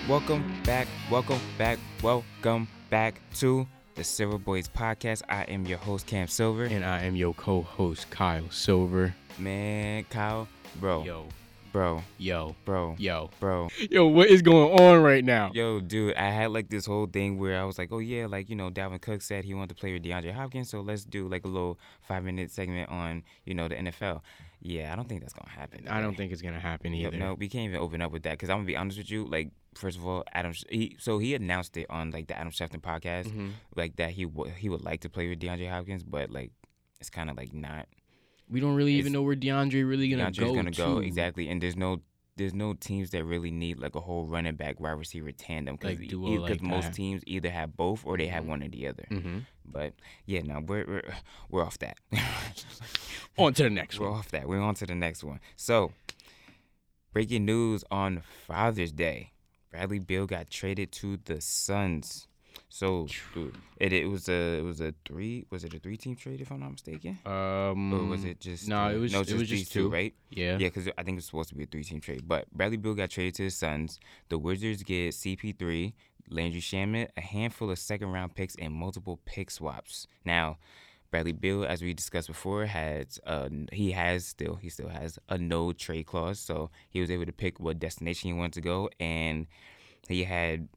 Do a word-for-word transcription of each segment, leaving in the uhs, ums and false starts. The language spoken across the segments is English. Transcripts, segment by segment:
welcome back, welcome back, welcome back to the Silver Boys Podcast. I am your host, Cam Silver. And I am your co-host, Kyle Silver. Man, Kyle, bro. Yo. Bro. Yo. Bro. Yo. Bro. Yo, what is going on right now? Yo, dude, I had like this whole thing where I was like, oh yeah, like, you know, Dalvin Cook said he wanted to play with DeAndre Hopkins, so let's do like a little five-minute segment on, you know, the N F L. Yeah, I don't think that's going to happen today. I don't think it's going to happen either. No, we can't even open up with that because I'm going to be honest with you. Like, first of all, Adam, he, so he announced it on like the Adam Schefter podcast, Mm-hmm. like that he, w- he would like to play with DeAndre Hopkins, but like it's kind of like not. We don't really It's- even know where DeAndre really going to go DeAndre's going to go, to. exactly, and there's no there's no teams that really need like a whole running back wide receiver tandem because Like duo like most that. teams either have both or they have one or the other. Mm-hmm. But yeah, no, we're we're, we're off that. On to the next We're one. off that. We're on to the next one. So, breaking news on Father's Day: Bradley Beal got traded to the Suns. So, dude, it it was a it was a three was it a three team trade if I'm not mistaken, Um, or was it just no, uh, it was- no it just was these just two, two. right? Yeah. Yeah, because I think it was supposed to be a three team trade. But Bradley Beal got traded to the Suns. The Wizards get C P three, Landry Shamet, a handful of second round picks, and multiple pick swaps. Now, Bradley Beal, as we discussed before, has uh he has still he still has a no trade clause, so he was able to pick what destination he wanted to go, and he had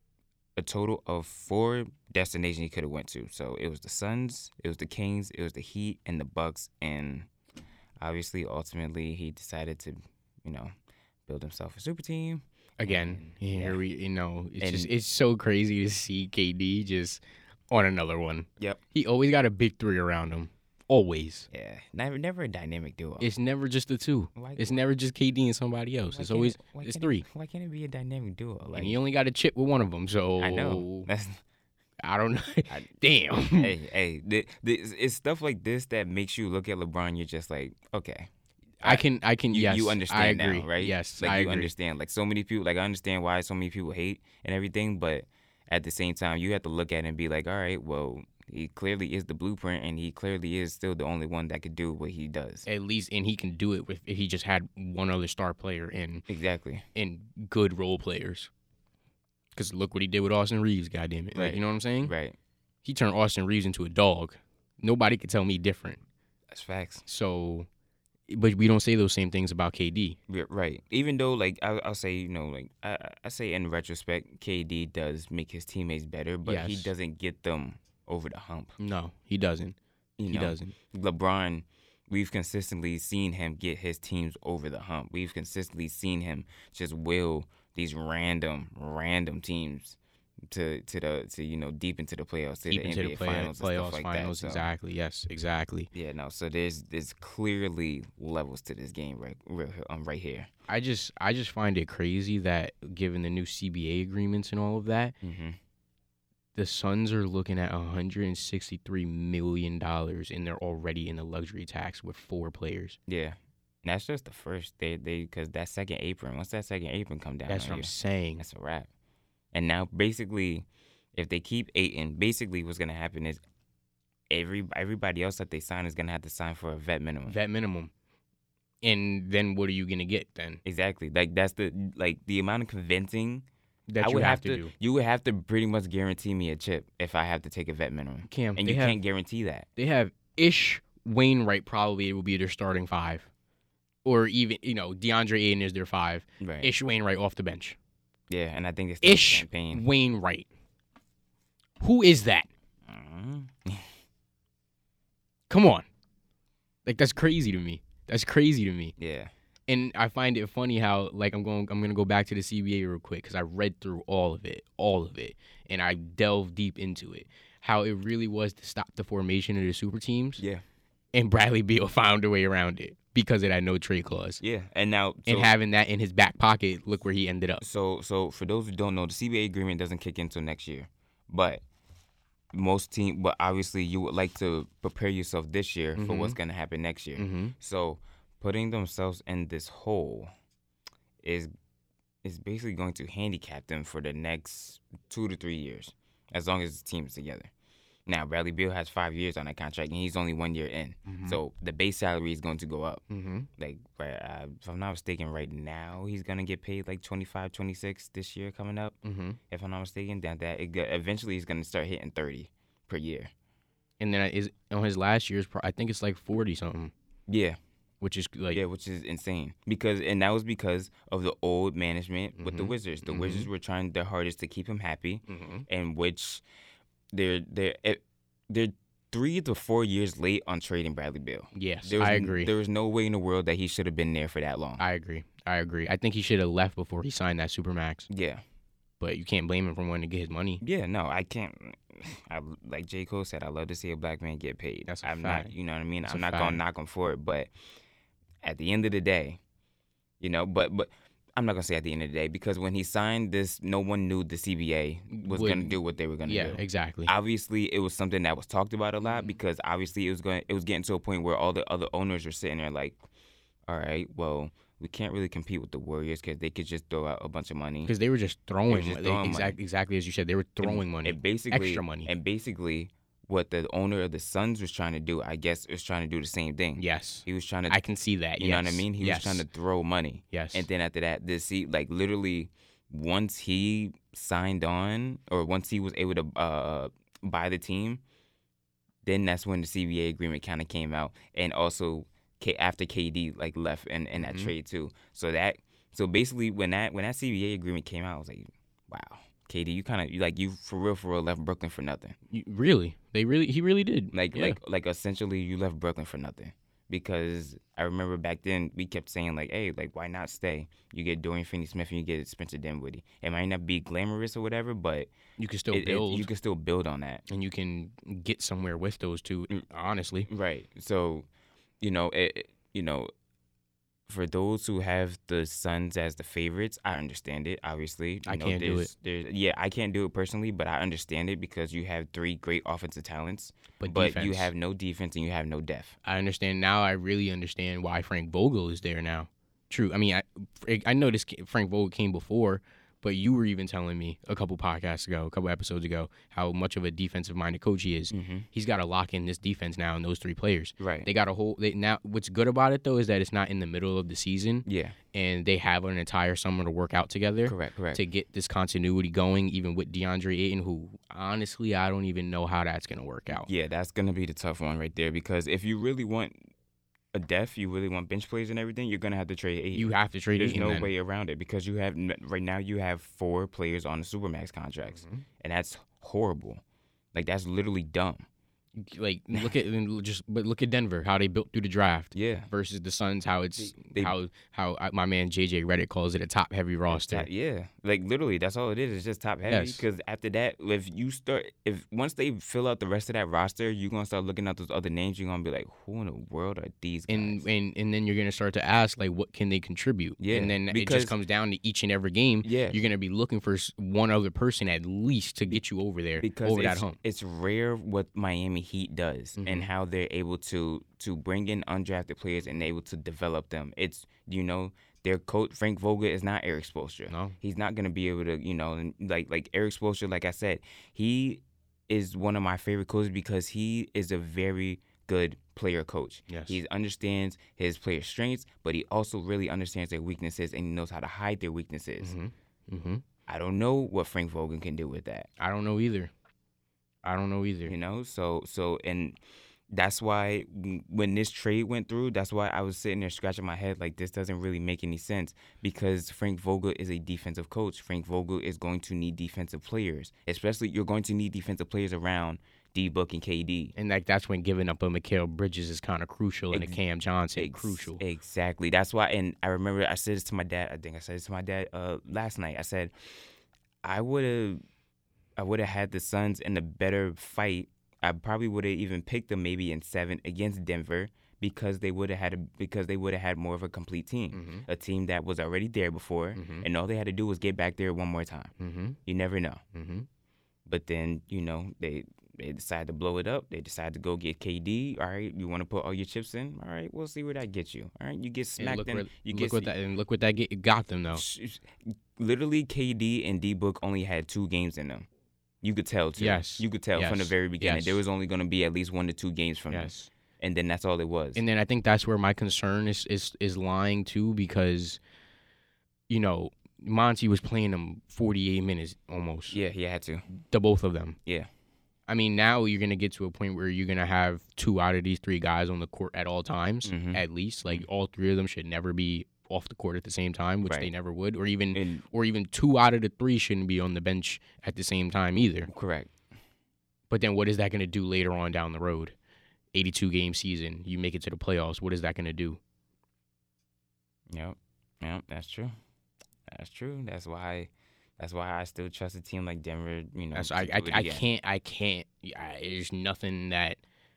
a total of four destinations he could have went to. So it was the Suns, it was the Kings, it was the Heat, and the Bucks, and obviously, ultimately, he decided to, you know, build himself a super team. Again, And, here yeah. we, you know, it's And- just it's so crazy to see K D just on another one. Yep. He always got a big three around him. Always. Yeah, never, never a dynamic duo. It's never just the two. Why- It's never just K D and somebody else. why It's can't always it- why it's can't three. It, why can't it be a dynamic duo? Like, And he only got a chip with one of them, so I know. That's, I don't know. I- Damn. hey, hey, th- th- it's stuff like this that makes you look at LeBron. You're just like, okay, I can, I can, you, yes, you I understand agree. now, right? Yes, like I you agree. understand. Like so many people, like I understand why so many people hate and everything, but at the same time, you have to look at it and be like, all right, well, he clearly is the blueprint, and he clearly is still the only one that could do what he does. At least, and he can do it with if he just had one other star player and Exactly. and good role players. Because look what he did with Austin Reeves, goddamn it! Like, Right. you know what I'm saying? Right. He turned Austin Reeves into a dog. Nobody could tell me different. That's facts. So, but we don't say those same things about K D. Yeah, right. Even though, like, I, I'll say, you know, like, I, I say in retrospect, K D does make his teammates better, but he Yes. doesn't get them over the hump. No, he doesn't. You He know? doesn't. LeBron, we've consistently seen him get his teams over the hump. We've consistently seen him just will these random, random teams to to the to you know deep into the playoffs, to Deep the into N B A the play, finals, and playoffs, stuff like finals, that. So, exactly. Yes, exactly. yeah, no. So there's there's clearly levels to this game right right, um, right here. I just, I just find it crazy that given the new C B A agreements and all of that, Mm-hmm. the Suns are looking at one hundred sixty-three million dollars, and they're already in the luxury tax with four players. Yeah. And that's just the first. They they because that second apron. Once that second apron come down, That's on what I'm you, saying. that's a wrap. And now basically, if they keep Ayton, basically what's gonna happen is every everybody else that they sign is gonna have to sign for a vet minimum. Vet minimum. And then what are you gonna get then? Exactly. Like that's the like the amount of convincing That I you would have, have to, to. do. You would have to pretty much guarantee me a chip if I have to take a vet minimum, Cam, and they you have, can't guarantee that. they have Ish Wainwright probably will be their starting five, or even you know DeAndre Ayton is their five. Right. Ish Wainwright off the bench. Yeah, and I think it's Ish campaign. Wainwright. Who is that? Mhm. Come on, like that's crazy to me. That's crazy to me. Yeah. And I find it funny how like I'm going I'm gonna go back to the C B A real quick because I read through all of it, all of it, and I delved deep into it. How it really was to stop the formation of the super teams, Yeah. and Bradley Beal found a way around it because it had no trade clause. Yeah. And now, so, And having that in his back pocket, look where he ended up. so so for those who don't know, the C B A agreement doesn't kick in until next year, but most team, but obviously you would like to prepare yourself this year for Mhm. what's gonna happen next year. Mm-hmm. So putting themselves in this hole is is basically going to handicap them for the next two to three years, as long as the team is together. Now, Bradley Beal has five years on that contract, and he's only one year in. Mhm. So the base salary is going to go up. Mm-hmm. Like, uh, uh, if I'm not mistaken, right now he's gonna get paid like twenty-five, twenty-six this year coming up. Mm-hmm. If I'm not mistaken, that that it, go- eventually he's gonna start hitting thirty per year. And then is on his last year's, pro- I think it's like forty something, Yeah, which is like yeah, which is insane because and that was because of the old management with the Mhm. Wizards. The Mhm. Wizards were trying their hardest to keep him happy, Mhm. and which they're they're eh, they're three to four years late on trading Bradley Beal. yes, There was, I n- agree. There was no way in the world that he should have been there for that long. I agree. I agree. I think he should have left before he signed that supermax. yeah, But you can't blame him for wanting to get his money. yeah, no, I can't. I like J. Cole said, I love to see a black man get paid. That's a I'm fact. not, you know what I mean. That's I'm a not fact. gonna knock him for it, but at the end of the day, you know, but but I'm not gonna say at the end of the day because when he signed this, no one knew the C B A was Would- gonna do what they were gonna Yeah, do. exactly. Obviously, it was something that was talked about a lot Mhm. because obviously it was going, it was getting to a point where all the other owners were sitting there like, all right, well, we can't really compete with the Warriors because they could just throw out a bunch of money. Because they were just throwing, just money. throwing exact, exactly as you said. They were throwing and, money, and basically extra money. and basically what the owner of the Suns was trying to do, I guess, was trying to do the same thing. yes, He was trying to, I can see that. you yes. know what I mean? He yes. was trying to throw money, Yes. and then after that, this he like literally once he signed on or once he was able to uh, buy the team, then that's when the C B A agreement kind of came out, and also K- after K D like left in, in that Mhm. trade too. So that so basically when that when that C B A agreement came out, I was like, wow, K D, you kind of like you for real for real left Brooklyn for nothing. You- really, they really, he really did. Like Yeah. like like essentially you left Brooklyn for nothing. Because I remember back then we kept saying like, hey, like why not stay? You get Dorian Finney-Smith and you get Spencer Dinwiddie. It might not be glamorous or whatever, but you can still it, it- build, you can still build on that. and you can get somewhere with those two. Mm. Honestly, Right. So, you know, it, it- you know, for those who have the Suns as the favorites, I understand it. Obviously, You I know, can't do there's- there's- Yeah, I can't do it personally, but I understand it because you have three great offensive talents, but, but defense, you have no defense and you have no depth. I understand now. I really understand why Frank Vogel is there now. True. I mean, I I know this ca- Frank Vogel came before, but you were even telling me a couple podcasts ago, a couple episodes ago, how much of a defensive-minded coach he is. Mm-hmm. He's got to lock in this defense now and those three players. Right. They got a whole. They, now, what's good about it though is that it's not in the middle of the season, Yeah. and they have an entire summer to work out together. Correct. Correct. To get this continuity going, even with DeAndre Ayton, who honestly I don't even know how that's gonna work out. Yeah, that's gonna be the tough one right there because if you really want a depth, you really want bench players and everything, you're gonna have to trade eight. You have to trade There's Ayton no then. way around it because you have right now you have four players on the supermax contracts, Mhm. and that's horrible. Like that's literally dumb. Like look at just but look at Denver, how they built through the draft. Yeah. Versus the Suns, how it's They- how how uh, my man J J Reddick calls it a top heavy roster. Top- yeah, like literally, that's all it is. It's just top heavy. Yes. Because after that, if you start, if once they fill out the rest of that roster, you're gonna start looking at those other names. You're gonna be like, who in the world are these guys? And, and and then you're gonna start to ask like, what can they contribute? Yeah, and then it because- just comes down to each and every game. yeah, You're gonna be looking for s- one other person at least to get you over there, because over that it's, hump. it's rare what Miami Heat does and Mhm. how they're able to to bring in undrafted players and able to develop them. It's you know their coach Frank Vogel is not Eric Spoelstra. No, He's not gonna be able to you know and like like Eric Spoelstra. Like I said, he is one of my favorite coaches because he is a very good player coach. yes, He understands his players' strengths, but he also really understands their weaknesses and he knows how to hide their weaknesses. hmm hmm I don't know what Frank Vogel can do with that. I don't know either. I don't know either. You know, so so and that's why w- when this trade went through, that's why I was sitting there scratching my head like this doesn't really make any sense because Frank Vogel is a defensive coach. Frank Vogel is going to need defensive players, especially you're going to need defensive players around D Book and K D. And like that's when giving up a Mikal Bridges is kind of crucial, and a Ex- Cam Johnson Ex- crucial. Exactly. That's why. And I remember I said this to my dad. I think I said this to my dad uh, last night. I said I would have, I would have had the Suns in a better fight. I probably would have even picked them maybe in seven against Denver because they would have had a, because they would have had more of a complete team, Mm-hmm. a team that was already there before, Mhm. and all they had to do was get back there one more time. Mm-hmm. You never know. Mm-hmm. But then you know they. They decide to blow it up. They decide to go get K D. All right, you want to put all your chips in? All right, we'll see where that gets you. All right, you get And smacked look, in. where, you look get what that and look what that get, got them though. sh- sh- literally K D and D Book only had two games in them. You could tell too. Yes. you could tell from the Yes. very beginning Yes. there was only going to be at least one to two games from them. Yes. and then that's all it was. And then I think that's where my concern is is is lying too, because, you know, Monty was playing them forty-eight minutes almost. Yeah, he had to. The both of them. Yeah. I mean, now you're gonna get to a point where you're gonna have two out of these three guys on the court at all times, Mhm. at least. Like all three of them should never be off the court at the same time, which they Right. never would, or even And or even two out of the three shouldn't be on the bench at the same time either. correct. But then what is that gonna do later on down the road? eighty-two game season, you make it to the playoffs. What is that gonna do? Yep. Yep. That's true. That's true. That's why. That's why I still trust a team like Denver. You know, That's, to I, do I, it I again. can't, I can't. I, there's nothing that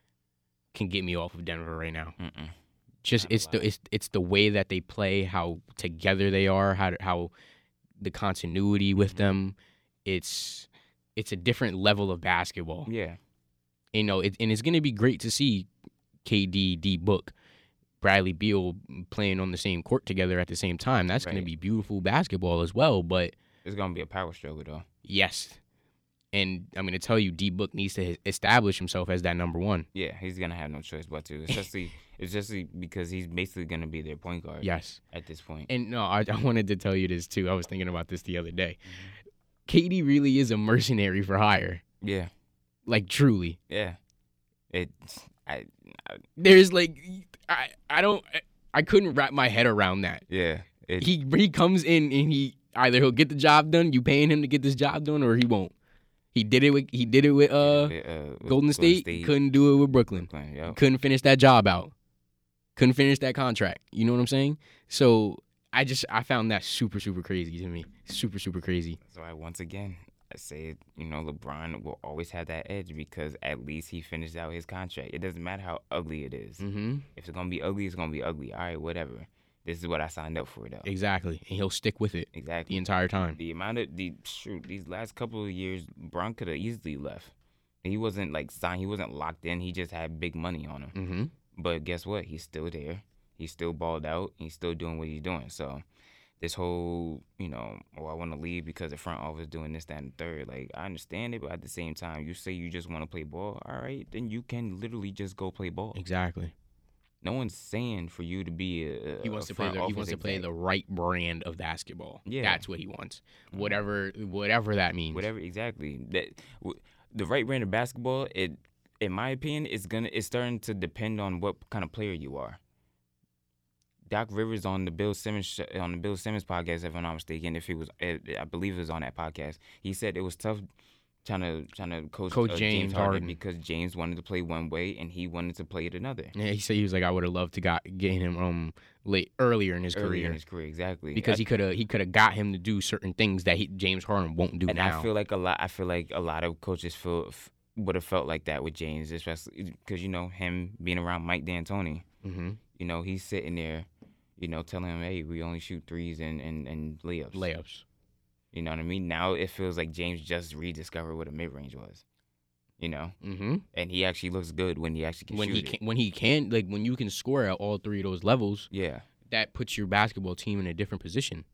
can get me off of Denver right now. Mm-mm. Just Not a it's the lot. it's it's the way that they play, how together they are, how how the continuity with Mhm. them. It's it's a different level of basketball. Yeah. You know, it, and it's gonna be great to see K D, D Book, Bradley Beal playing on the same court together at the same time. That's gonna Right. be beautiful basketball as well. But It's gonna be a power struggle though. yes, and I'm gonna tell you, D Book needs to establish himself as that number one. Yeah, he's gonna have no choice but to, especially especially because he's basically gonna be their point guard. Yes. At this point. And no, I, I wanted to tell you this too. I was thinking about this the other day. Mm-hmm. K D really is a mercenary for hire. Yeah. Like truly. Yeah. It. I. I There's like I I don't I couldn't wrap my head around that. yeah. It. He he comes in and he either he'll get the job done, you paying him to get this job done, or he won't. He did it with he did it with uh with, uh, with Golden State, couldn't do it with Brooklyn. Brooklyn, yep. Couldn't finish that job out. Couldn't finish that contract. You know what I'm saying? So I just I found that super super crazy to me. Super super crazy. So I once again I say, you know, LeBron will always have that edge because at least he finished out his contract. It doesn't matter how ugly it is. Mm-hmm. If it's gonna be ugly, it's gonna be ugly. All right, whatever. This is what I signed up for, though. Exactly, and he'll stick with it Exactly. the entire time. The amount of the shoot these last couple of years, Bron could have easily left. He wasn't like signed. He wasn't locked in. He just had big money on him. Mm-hmm. But guess what? He's still there. He's still balled out. He's still doing what he's doing. So this whole, you know, oh, I want to leave because the front office doing this, that, and the third. Like, I understand it, but at the same time, you say you just want to play ball. All right, then you can literally just go play ball. Exactly. No one's saying for you to be a. He wants a to play. front The, he office wants to play exec. the right brand of basketball. Yeah. That's what he wants. Whatever, whatever that means. Whatever, exactly. That w- the right brand of basketball. It, in my opinion, is gonna. It's starting to depend on what kind of player you are. Doc Rivers on the Bill Simmons sh- on the Bill Simmons podcast, if I'm not mistaken, if he was, I believe it was on that podcast. He said it was tough trying to trying to coach, Coach uh, James James Harden, Harden. because James wanted to play one way and he wanted to play it another. Yeah, he said he was like, I would have loved to got get him um late earlier in his Early career in his career, exactly. because I- he could have he could have got him to do certain things that he, James Harden won't do and now. I feel like a lot. I feel like a lot of coaches feel would have felt like that with James, especially because you know him being around Mike D'Antoni. mm-hmm. You know he's sitting there, you know, telling him, "Hey, we only shoot threes and and, and layups." Layups. You know what I mean? Now it feels like James just rediscovered what a mid range was. You know, Mm-hmm. and he actually looks good when he actually can When shoot he it. can, when he can, like when you can score at all three of those levels, Yeah, that puts your basketball team in a different position.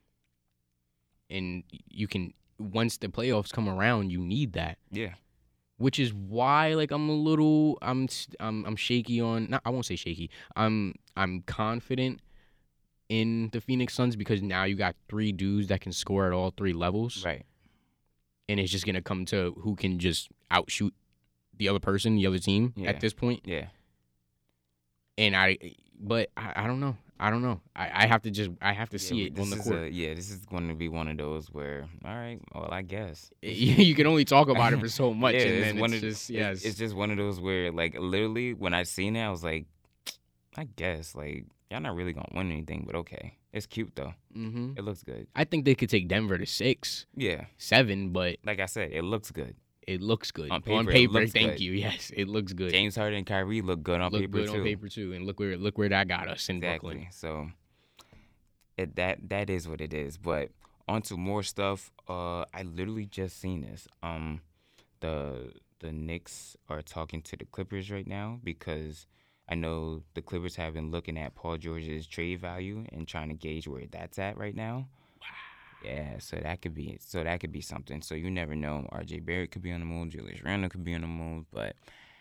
And you can once the playoffs come around, you need that. yeah, Which is why, like, I'm a little, I'm, s- I'm, I'm shaky on. Not, I won't say shaky. I'm, I'm confident in the Phoenix Suns because now you got three dudes that can score at all three levels, right. and it's just gonna come to who can just outshoot the other person, the other team Yeah. at this point. Yeah, And I, but I, I don't know. I don't know. I, I have to just, I have to see yeah, it this on the is court. A, yeah, this is going to be one of those where, all right, well, I guess. You can only talk about it for so much, Yeah, and then one it's of, just it's- yes. It's just one of those where, like, literally, when I seen it, I was like, I guess, like, y'all not really gonna win anything, but okay, it's cute though. hmm It looks good. I think they could take Denver to six, Yeah, seven, but like I said, it looks good. it looks good On paper, it looks thank good. you. Yes, it looks good. James Harden and Kyrie look good on look paper good too. on paper too, and look where look where that got us in Exactly. Brooklyn. So, it that that is what it is. But on to more stuff. Uh, I literally just seen this. Um, the the Knicks are talking to the Clippers right now because I know the Clippers have been looking at Paul George's trade value and trying to gauge where that's at right now. Yeah, so that could be so that could be something. So you never know. R J Barrett could be on the move. Julius Randle could be on the move. But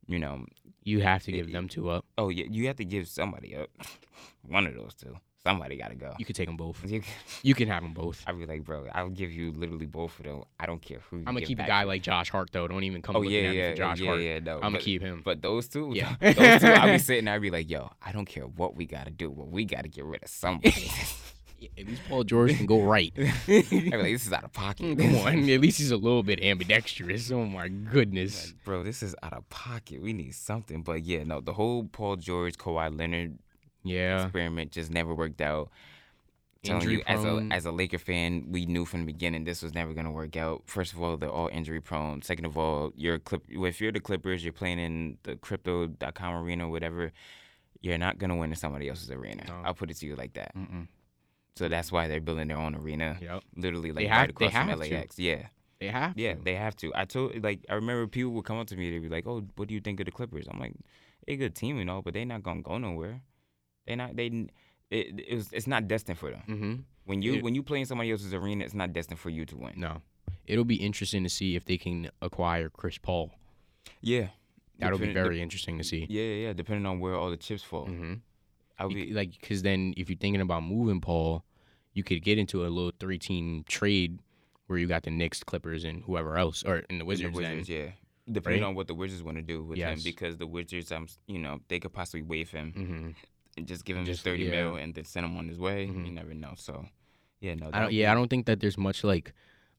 you know, You have to give it- them two up. oh yeah, you have to give somebody up. One of those two. Somebody got to go. You could take them both. You- You can have them both. I'd be like, bro, I'll give you literally both of them. I don't care who. You I'm gonna give keep a back guy to. like Josh Hart though. Don't even come Oh looking yeah, at me yeah, for Josh yeah, Hart. yeah. No, I'm gonna but- keep him. But those two, Yeah. those two, I'll be sitting there. I'd be like, yo, I don't care what we gotta do, but we gotta get rid of somebody. Yeah, at least Paul George can go right. I'd be like, this is out of pocket. Come on, at least he's a little bit ambidextrous. Oh my goodness. Like, bro, this is out of pocket. We need something. But yeah, no, the whole Paul George, Kawhi Leonard Yeah. experiment just never worked out. Telling Injury you, as a prone. as a Laker fan, we knew from the beginning this was never gonna work out. First of all, they're all injury prone. Second of all, you're clip if you're the Clippers, you're playing in the crypto dot com arena or whatever, you're not gonna win in somebody else's arena. No. I'll put it to you like that. Mm-mm. So that's why they're building their own arena. Yep. Literally like They right have- across they from have L A to. X. Yeah. They have Yeah, to. they have to. I told like I remember people would come up to me, they'd be like, "Oh, what do you think of the Clippers?" I'm like, "They a good team, you know, but they not gonna go nowhere. They not they it, it was it's not destined for them. Mm-hmm. When you It- when you play in somebody else's arena, it's not destined for you to win. No. It'll be interesting to see if they can acquire Chris Paul. Yeah, That'll be Depending- very interesting to see. Yeah, yeah, depending on where all the chips fall. Mm-hmm. I'll be Like, because then if you're thinking about moving Paul, you could get into a little three-team trade where you got the Knicks, Clippers, and whoever else, or in the in Wizards. the Wizards, then. yeah. Depending Right? on what the Wizards want to do with Yes. him, because the Wizards, um, you know, they could possibly waive him Mm-hmm. and just give him Just- just thirty yeah. mil and then send him on his way. Mhm. You never know. So, yeah, no. I don't. Yeah, I don't think that there's much like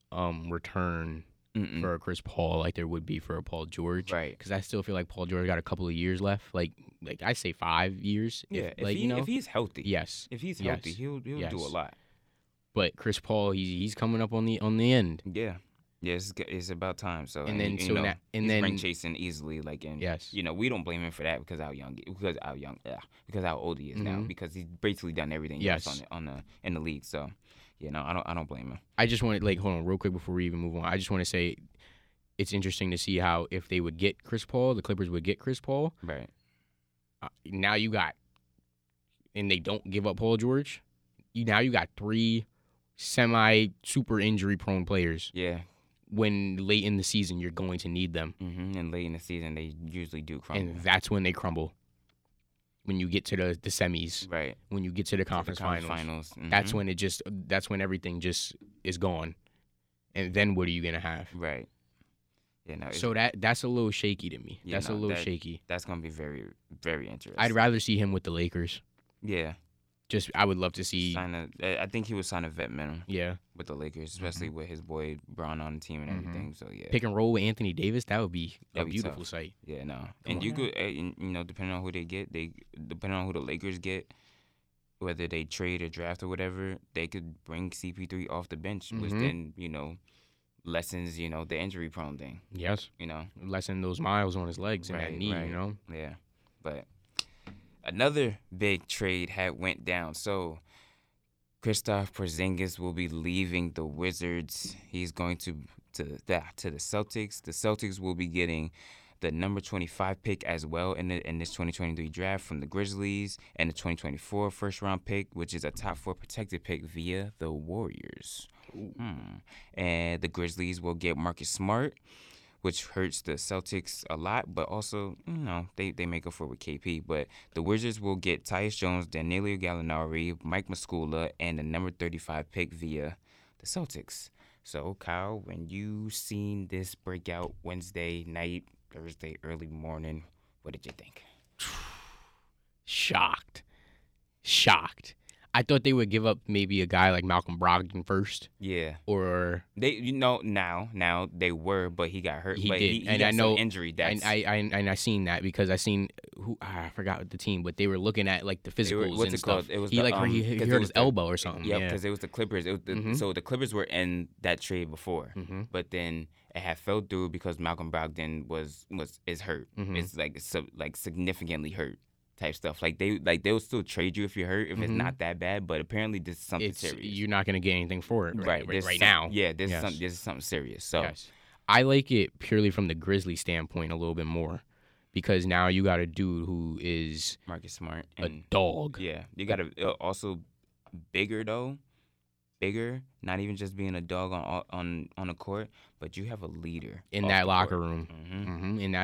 um return Mm-mm. for a Chris Paul like there would be for a Paul George. Right. Because I still feel like Paul George got a couple of years left. Like, like I say five years. Yeah, If, if, like he, you know. if he's healthy. Yes. If he's Yes. healthy, he'll he'll do a Yes. lot. But Chris Paul, he's he's coming up on the on the end. Yeah, yeah, it's, g- it's about time. So And then- you so know, na- and he's then- ring chasing easily, like in Yes. you know, we don't blame him for that because how young, because how young, yeah, because how old he is now, Mhm. because he's basically done everything Yes. else on the, on the in the league. So, you know, I don't I don't blame him. I just want to like hold on real quick before we even move on. I just want to say it's interesting to see how if they would get Chris Paul, the Clippers would get Chris Paul. Right. Uh, now you got, and they don't give up Paul George. You now you got three semi super injury prone players. Yeah. When late in the season you're going to need them, Mm-hmm. And late in the season, they usually do crumble. and that's when they crumble. When you get to the the semis, right. when you get to the conference, The conference finals, finals. that's Mhm. when it just that's when everything just is gone. And then what are you gonna have? Right. Yeah. No. it's- So that that's a little shaky to me. Yeah, That's a no, little that- shaky. that's gonna be very very interesting. I'd rather see him with the Lakers. Yeah. Just I would love to see. Sign a. I think he would sign a vet minimum Yeah, with the Lakers, especially with his boy Braun on the team and Mhm. everything. So yeah. pick and roll with Anthony Davis. That would be a That'd be beautiful tough. sight. Yeah, no, and on you now. could, uh, and, you know, depending on who they get, they depending on who the Lakers get, whether they trade or draft or whatever, they could bring C P three off the bench, which Mhm. then you know lessens you know the injury prone thing. Yes, You know, lessen those miles on his legs and that Right, knee. right. You know. yeah, but another big trade had went down. So Kristaps Porzingis will be leaving the Wizards. He's going to to the to the Celtics. The Celtics will be getting the number twenty-five pick as well in the, in this twenty twenty-three draft from the Grizzlies, and the twenty twenty-four first round pick, which is a top four protected pick via the Warriors. Hmm. And the Grizzlies will get Marcus Smart, which hurts the Celtics a lot, but also, you know, they, they make up for it with K P. But the Wizards will get Tyus Jones, Danilo Gallinari, Mike Muscala, and the number thirty-five pick via the Celtics. So, Kyle, when you seen this breakout Wednesday night, Thursday early morning, what did you think? Shocked, shocked. I thought they would give up maybe a guy like Malcolm Brogdon first, Yeah. or They, you know, now, now they were, but he got hurt. He but did, he, he and got I some know- injury. and That's I, I and I seen that because I seen who ah, I forgot the team, but they were looking at like the They were- physicals what's and it stuff. called? It was he the, like um, he, 'cause he it hurt was his the- elbow or something. Yep, yeah. because it was the Clippers. It was the, Mhm. So the Clippers were in that trade before, Mm-hmm. but then it had fell through because Malcolm Brogdon was was is hurt. Mhm. It's like sub, like significantly hurt type stuff. Like they like they'll still trade you if you're hurt if it's Mhm. not that bad. But apparently this is something It's serious. you're not gonna get anything for it right, right, this is right some- now. Yeah, this Yes. is something. This is something serious. So Yes. I like it purely from the Grizzly standpoint a little bit more because now you got a dude who is Marcus Smart a and dog. yeah, you got to uh, also bigger though. Bigger, not even just being a dog on on on the court, but you have a leader in off that the locker court. room. Mhm. hmm And that's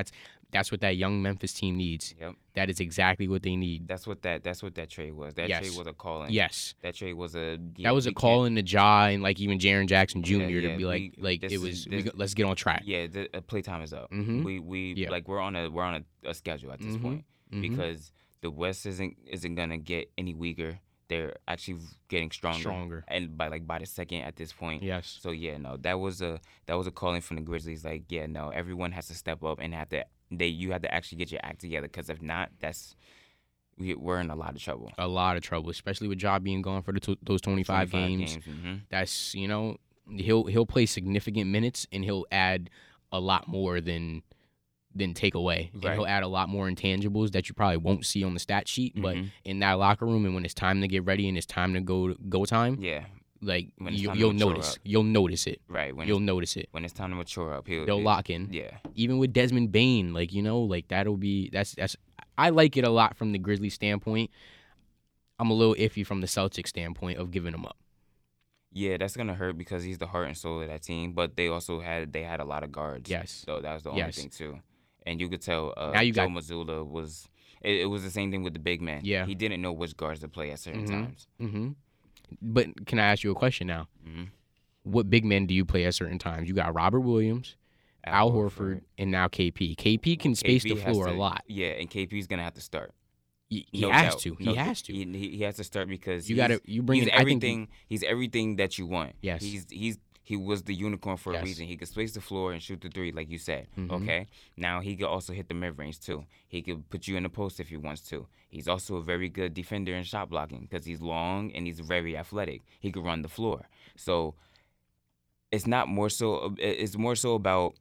That's what that young Memphis team needs. Yep. That is exactly what they need. That's what that that's what that trade was. That Yes. trade was a call in. Yes. That trade was a yeah, That was a we call can't- in the jaw and like even Jaren Jackson Junior Yeah, to yeah, be like we- like this it is- was we this- go, let's get on track. Yeah, the uh, playtime is up. Mhm. We we Yeah. like we're on a we're on a, a schedule at this Mhm. point Mhm. because the West isn't isn't gonna get any weaker. They're actually getting stronger. Stronger. And by like by the second at this point. Yes. So yeah, no, that was a that was a calling from the Grizzlies. Like yeah, no, everyone has to step up and have to they you have to actually get your act together because if not, that's we, we're in a lot of trouble. A lot of trouble, especially with Ja being gone for the t- those twenty-five, games. hmm That's you know he'll he'll play significant minutes and he'll add a lot more than than take away. And Right. he'll add a lot more intangibles that you probably won't see on the stat sheet. But Mhm. in that locker room and when it's time to get ready and it's time to go go time, Yeah, like When it's you, time to you'll mature notice. up. You'll notice it. right. When You'll it's, notice it. when it's time to mature up, he'll They'll he- lock in. Yeah, Even with Desmond Bain, like you know, like that'll be that's that's I like it a lot from the Grizzlies standpoint. I'm a little iffy from the Celtics standpoint of giving them up. yeah, that's gonna hurt because he's the heart and soul of that team. But they also had they had a lot of guards. Yes. So that was the Yes. only thing too, and you could tell uh, Now you Joe got- Mazzulla was. It, it was the same thing with the big man. Yeah. he didn't know which guards to play at certain Mhm. times. Mm-hmm. But can I ask you a question now? hmm What big men do you play at certain times? You got Robert Williams, Al, Horford, and now K P. K P can space K P the has floor to- a lot. Yeah, and K P's gonna have to start. He, he No has doubt. to. He No- has to. He, he, he has to start because you he's- got to. You bring he's in I think everything. he's everything that you want. Yes. He's he's he was the unicorn for Yes. a reason. He could space the floor and shoot the three, like you said. Mhm. Okay. Now he could also hit the mid range too. He could put you in the post if he wants to. He's also a very good defender in shot blocking because he's long and he's very athletic. He could run the floor. So it's not more so. It's more so about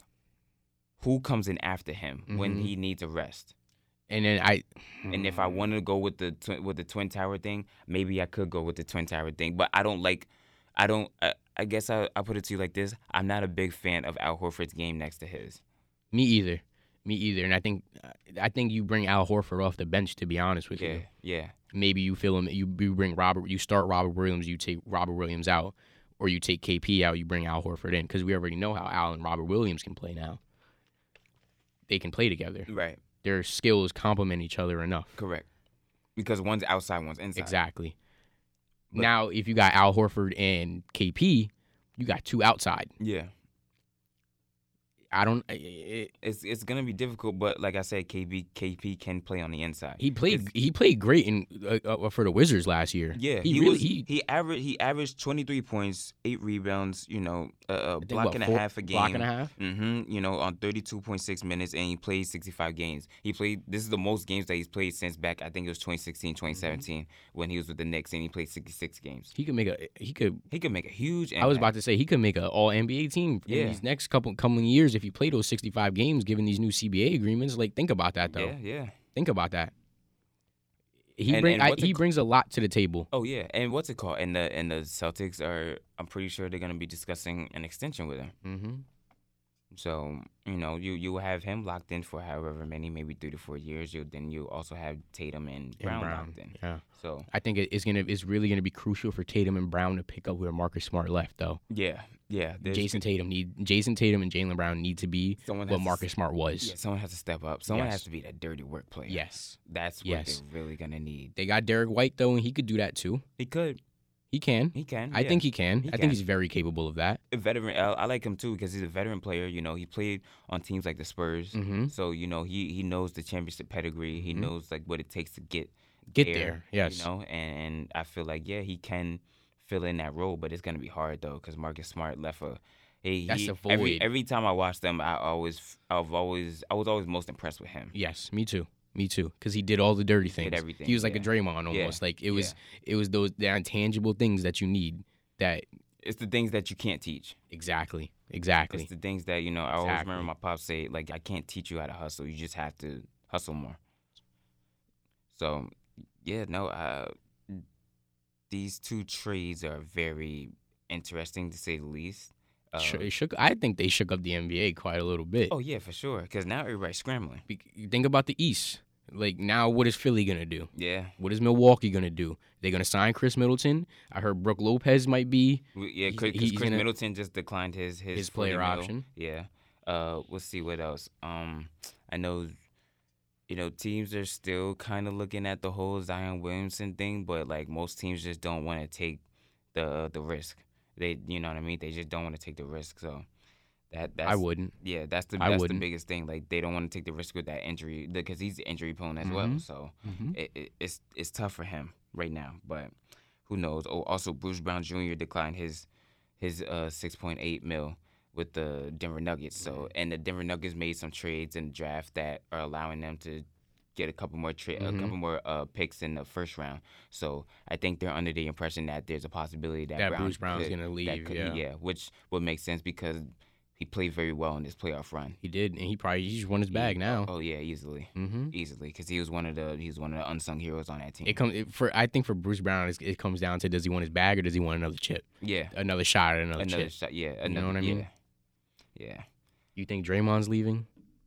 who comes in after him when Mhm. he needs a rest. And then I. And if I wanted to go with the twi- with the twin tower thing, maybe I could go with the twin tower thing. But I don't like. I don't. I, I guess I I put it to you like this. I'm not a big fan of Al Horford's game next to his. Me either. Me either. And I think I think you bring Al Horford off the bench. To be honest with Yeah, you, yeah, maybe you feel him. You, you bring Robert. You start Robert Williams. You take Robert Williams out, or you take K P out. You bring Al Horford in because we already know how Al and Robert Williams can play now. They can play together. right, Their skills complement each other enough. correct. Because one's outside, one's inside. Exactly. But- Now, if you got Al Horford and K P, you got two outside. Yeah, I don't. It, it's it's gonna be difficult, but like I said, K B K P can play on the inside. he played. It's- He played great in uh, uh, for the Wizards last year. Yeah, he, he, really. was. he, He, averaged. He averaged twenty-three points, eight rebounds. You know, a, a I think, block what, and a four- half a game. Block and a half. Mm-hmm. You know, on thirty-two point six minutes, and he played sixty-five games. He played. This is the most games that he's played since back. I think it was twenty sixteen, twenty seventeen Mm-hmm. when he was with the Knicks, and he played sixty-six games. He could make a. He could. He could make a huge. Impact. I was about to say he could make an All N B A team Yeah. in these next couple coming years if he played those sixty-five games, given these new C B A agreements. Like, think about that though. Yeah, yeah. Think about that. He And- bring. and I, what's it he ca- brings a lot to the table. Oh yeah, and what's it called? And the and the Celtics are. I'm pretty sure they're gonna be discussing an extension with him. Mm-hmm. So you know, you you will have him locked in for however many, maybe three to four years. You then you also have Tatum and Brown, locked in. Yeah. So I think it- it's gonna. It's really gonna be crucial for Tatum and Brown to pick up where Marcus Smart left, though. yeah, yeah. there's- Jason Tatum need Jason Tatum and Jaylen Brown need to be Someone what has to Marcus Smart was. Yeah, someone has to step up. Someone Yes. has to be that dirty work player. Yes. That's what Yes. they're really gonna need. They got Derek White though, and he could do that too. He could. He can. He can. I yeah. think he can. He I can. think he's very capable of that. a veteran. I, I like him too because he's a veteran player. You know, he played on teams like the Spurs. Mm-hmm. So you know, he he knows the championship pedigree. He Mhm. knows like what it takes to get Get there. Yes. You know, and, and I feel like yeah, he can fill in that role, but it's gonna be hard though because Marcus Smart left a. He, That's he, a every void. every time I watch them, I always I've always I was always most impressed with him. Yes. Me too. Me too. Because he did all the dirty things. everything, He was like a yeah. Draymond almost. Yeah. Like it was. It was those the intangible things that you need. That It's the things that you can't teach. exactly. Exactly. It's the things that you know. I always Exactly. remember my pops say like, I can't teach you how to hustle. You just have to hustle more. So, yeah, no. Uh, these two trades are very interesting to say the least. Uh, Sh- it shook. I think they shook up the N B A quite a little bit. oh yeah, for sure. Because now everybody's scrambling. Be- Think about the East. Like now, what is Philly gonna do? Yeah, What is Milwaukee gonna do? They're gonna sign Chris Middleton. I heard Brooke Lopez might be we, yeah. He's- Chris, 'cause he's Chris gonna- Middleton just declined his his, his forty player mil. option. Yeah. Uh, we'll see what else. Um, I know, you know, teams are still kind of looking at the whole Zion Williamson thing, but like most teams just don't want to take the the risk. They, you know what I mean? They just don't want to take the risk. So that that's I wouldn't. yeah, that's the I that's the wouldn't. biggest thing. Like they don't want to take the risk with that injury because he's injury prone as well. Mhm. So Mhm. it, it, it's it's tough for him right now. But who knows? Oh, also Bruce Brown Junior declined his his uh six point eight mil with the Denver Nuggets. So and the Denver Nuggets made some trades in the draft that are allowing them to get a couple more tra- Mhm. a couple more uh picks in the first round. So I think they're under the impression that there's a possibility that, That Brown Bruce Brown's could- gonna that leave, could- yeah. which would make sense because he played very well in this playoff run. He did, and he probably he just won his bag now. Oh yeah, easily, Mm-hmm. easily, because he was one of the he was one of the unsung heroes on that team. It comes it, for I think for Bruce Brown, it's, it comes down to does he want his bag or does he want another chip, yeah, another shot at another, another chip? shot. Yeah, You know another, what I mean? Yeah, yeah. You think Draymond's leaving?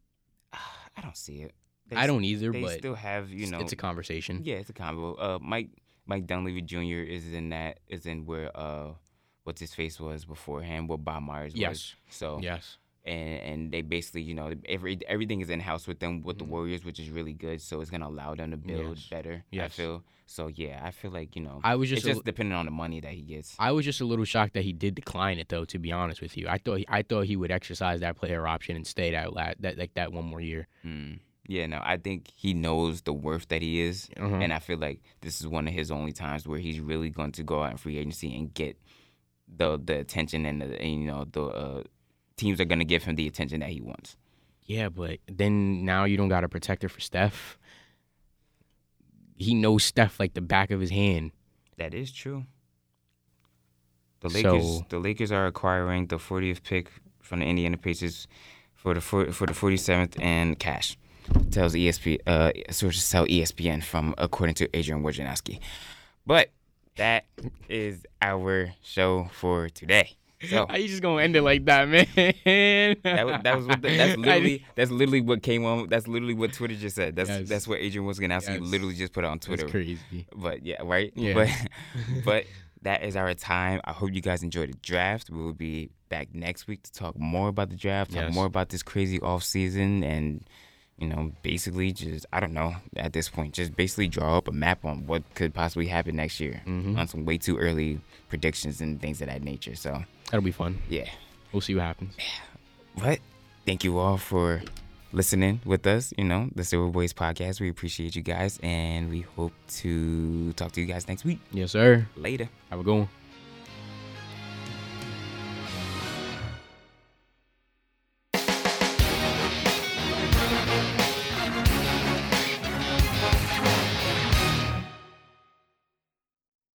I don't see it. They I don't either, They but still have you it's- know. it's a conversation. Yeah, it's a combo. Uh, Mike Mike Dunleavy Junior is in that is in where uh, what's his face was beforehand, what Bob Myers was. Yes. So Yes. and and they basically you know every everything is in house with them with Mhm. the Warriors, which is really good. So it's gonna allow them to build Yes. better. I Yes. feel so. Yeah, I feel like you know. I was it's just a just depending on the money that he gets. I was just a little shocked that he did decline it, though. To be honest with you, I thought he, I thought he would exercise that player option and stay that la- that like that one more year. Mm. Yeah, no, I think he knows the worth that he is, Uh-huh. and I feel like this is one of his only times where he's really going to go out in free agency and get the the attention and, the, and you know the uh, teams are going to give him the attention that he wants. Yeah, but then now you don't got a protector for Steph. He knows Steph like the back of his hand. That is true. The Lakers, So- the Lakers are acquiring the fortieth pick from the Indiana Pacers for the for, for the forty-seventh and cash. Tells E S P uh sources tell E S P N from according to Adrian Wojnarowski. But that is our show for today. So How you just gonna end it like that, man? that was that was what the, that's literally that's literally what came on. That's literally what Twitter just said. That's Yes. that's what Adrian Wojnarowski Yes. literally just put on Twitter. That's crazy. But yeah, right? Yeah. But but that is our time. I hope you guys enjoyed the draft. We will be back next week to talk more about the draft, talk Yes. more about this crazy off season, and you know, basically just I don't know at this point, just basically draw up a map on what could possibly happen next year Mhm. on some way too early predictions and things of that nature. So That'll be fun. yeah. We'll see what happens. But thank you all for listening with us, you know, the Silver Boys podcast. We appreciate you guys, and we hope to talk to you guys next week. Yes, sir. Later. Have a good one.